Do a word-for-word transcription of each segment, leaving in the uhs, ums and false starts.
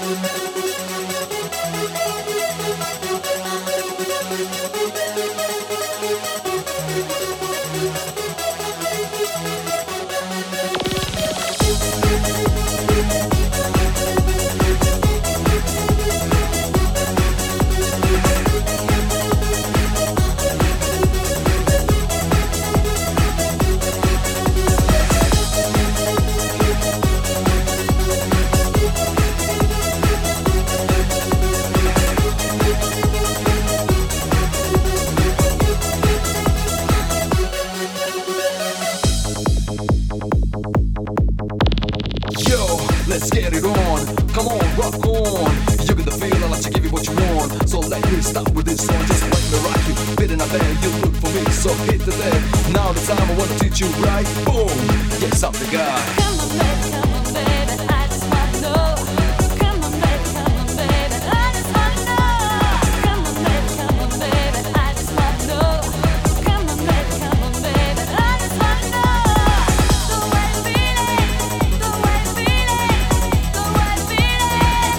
Let's get it on, come on, rock on. You get the feeling, I like to give you what you want. So let me stop with this song, just let me rock you. Fit in a band, you look for me, so hit the deck. Now the time I wanna teach you right, boom. Yes, I'm the guy. Come on, baby, come on, baby, I just wanna know. Come on, baby, come on, baby, I just wanna know. Come on, baby, come on, baby, I just wanna know. Come on, baby, come on, baby, I just wanna know. The way you feel it, the way you feel it, the way you feel it,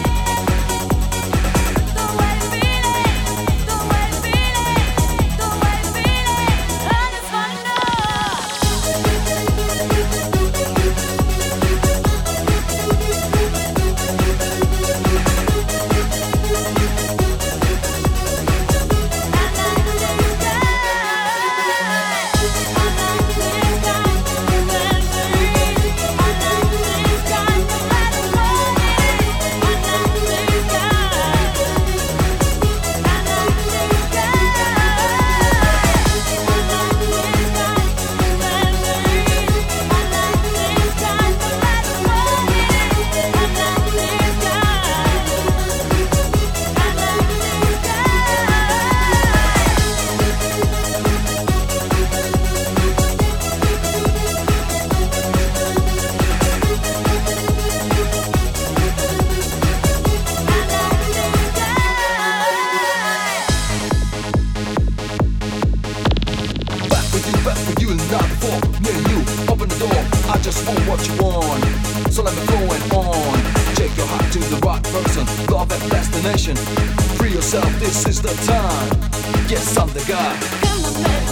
the way you feel it, the way you feel it, the way you feel it, I just wanna know. Back with you, not before. Me and you, open the door. I just want what you want. So let me throw it on. Take your heart to the right person. Love at destination. Free yourself, this is the time. Yes, I'm the guy. Come on, baby.